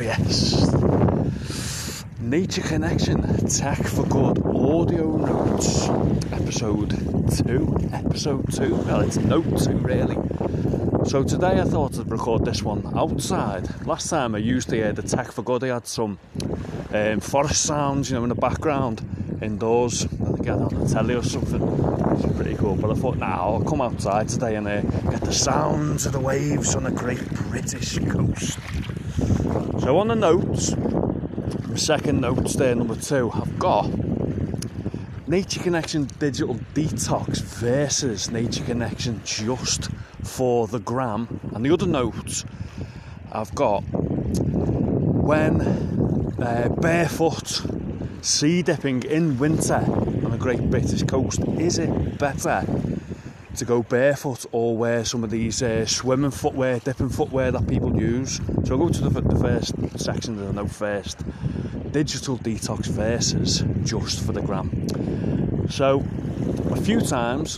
yes, Nature Connection, Tech for Good audio notes, episode 2, well it's note 2 really. So today I thought I'd record this one outside. Last time I used the Tech for Good, I had some forest sounds, in the background, indoors, and again on the telly or something, which is pretty cool. But I thought, I'll come outside today and get the sounds of the waves on the Great British Coast. So on the notes, my second notes there, number 2, I've got Nature Connection Digital Detox versus Nature Connection just for the gram. And the other notes I've got, when barefoot sea dipping in winter on the Great British Coast, is it better to go barefoot or wear some of these swimming footwear, dipping footwear that people use? So I'll go to the first section that I know first. Digital detox versus just for the gram. So a few times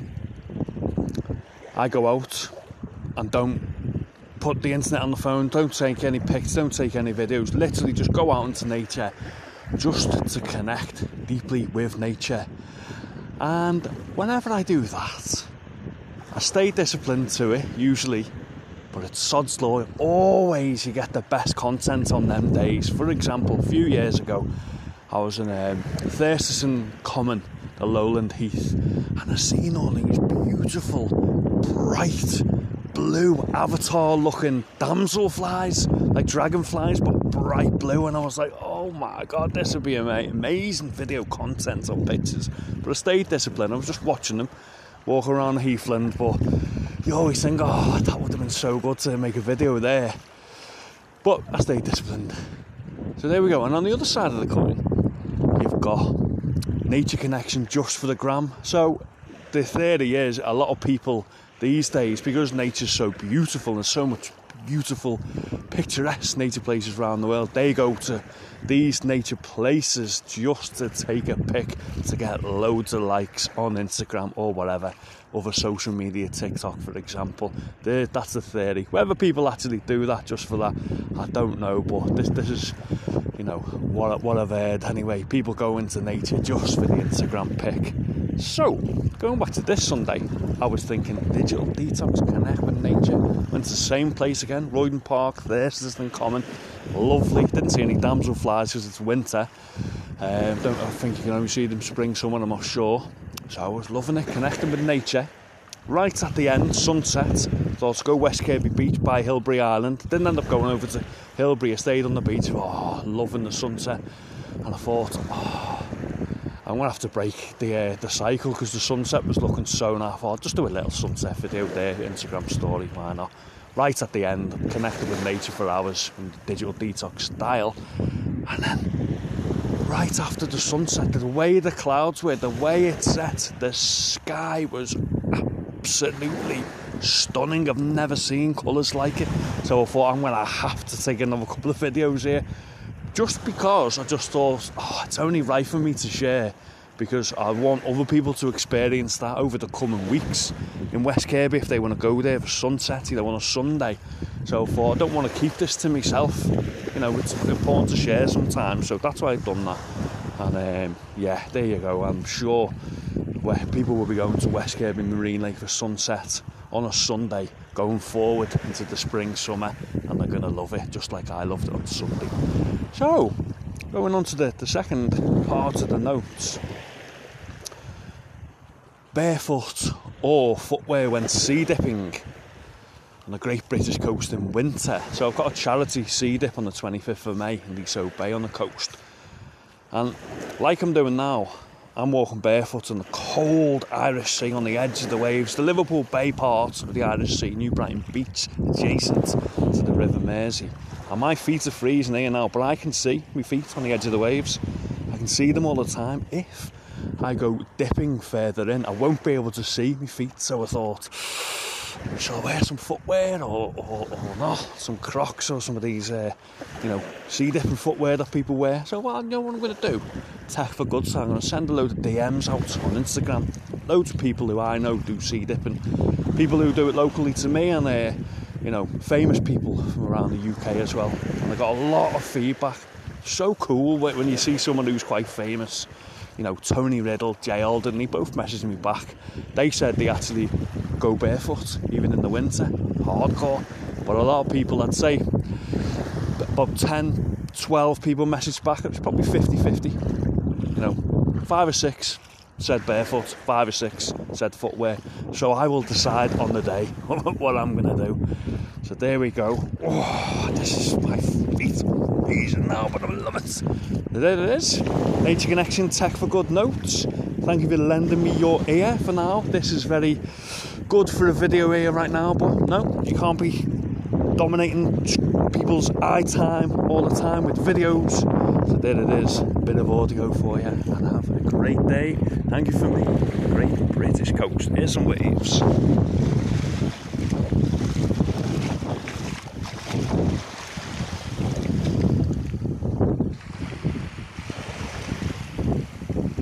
I go out and don't put the internet on the phone, don't take any pictures, don't take any videos, literally just go out into nature just to connect deeply with nature. And whenever I do that, I stay disciplined to it usually, but it's sod's law. Always you get the best content on them days. For example, a few years ago I was in Thurston Common, the Lowland Heath, and I seen all these beautiful bright blue avatar looking damselflies, like dragonflies but bright blue, and I was like, oh my god, this would be amazing video content or pictures. But I stayed disciplined. I was just watching them walk around Heathland, but you always think, oh, that would have been so good to make a video there. But I stayed disciplined. So there we go. And on the other side of the coin, you've got Nature Connection just for the gram. So the theory is, a lot of people these days, because nature's so beautiful, there's so much beautiful picturesque nature places around the world, they go to these nature places just to take a pic to get loads of likes on Instagram or whatever other social media, TikTok for example. That's the theory. Whether people actually do that just for that, I don't know, but this is what I've heard anyway. People go into nature just for the Instagram pic. So going back to this Sunday, I was thinking digital detox, connect with nature. Went to the same place again, Royden Park, Thurston Common. Lovely. Didn't see any damselflies because it's winter. I think you can only see them spring, summer, I'm not sure. So I was loving it, connecting with nature. Right at the end, sunset. Thought to go West Kirby Beach by Hilbury Island. Didn't end up going over to Hilbury. I stayed on the beach. Oh, loving the sunset. And I thought, I'm going to have to break the cycle because the sunset was looking so nice. I thought, I'll just do a little sunset video there, Instagram story, why not? Right at the end, connected with nature for hours in the digital detox style. And then, right after the sunset, the way the clouds were, the way it set, the sky was absolutely stunning. I've never seen colours like it. So I thought, I'm going to have to take another couple of videos here. Just because I just thought, it's only right for me to share, because I want other people to experience that over the coming weeks in West Kirby if they want to go there for sunset, on a Sunday. So I thought, I don't want to keep this to myself. It's important to share sometimes. So that's why I've done that. And there you go. I'm sure where people will be going to West Kirby Marine Lake for sunset on a Sunday going forward into the spring, summer, and they're going to love it just like I loved it on Sunday. So, going on to the second part of the notes. Barefoot or footwear when sea dipping on the Great British Coast in winter. So I've got a charity sea dip on the 25th of May in Leasowe Bay on the coast. And like I'm doing now, I'm walking barefoot on the cold Irish Sea on the edge of the waves, the Liverpool Bay part of the Irish Sea, New Brighton Beach, adjacent to the River Mersey. And my feet are freezing here now, but I can see my feet on the edge of the waves. I can see them all the time. If I go dipping further in, I won't be able to see my feet. So I thought, shall I wear some footwear or not? Some Crocs or some of these, sea dipping footwear that people wear. So, what I'm going to do? Tech for Good. So I'm going to send a load of DMs out on Instagram. Loads of people who I know do sea dipping. People who do it locally to me, and you know, famous people from around the UK as well. And I got a lot of feedback. So cool when you see someone who's quite famous. You know, Tony Riddle, Jay Alden, they both messaged me back. They said they actually go barefoot, even in the winter, hardcore. But a lot of people, I'd say, about 10, 12 people messaged back. It was probably 50-50. You know, 5 or 6 said barefoot, 5 or 6 said footwear. So I will decide on the day what I'm going to do. So there we go. Oh, this is my feet freezing now, but I love it. There it is. Nature Connection Tech for Good notes. Thank you for lending me your ear for now. This is very good for a video ear right now, but no, you can't be dominating people's eye time all the time with videos. So there it is, a bit of audio for you, and have a great day. Thank you for me. Great British coast. Here's some waves.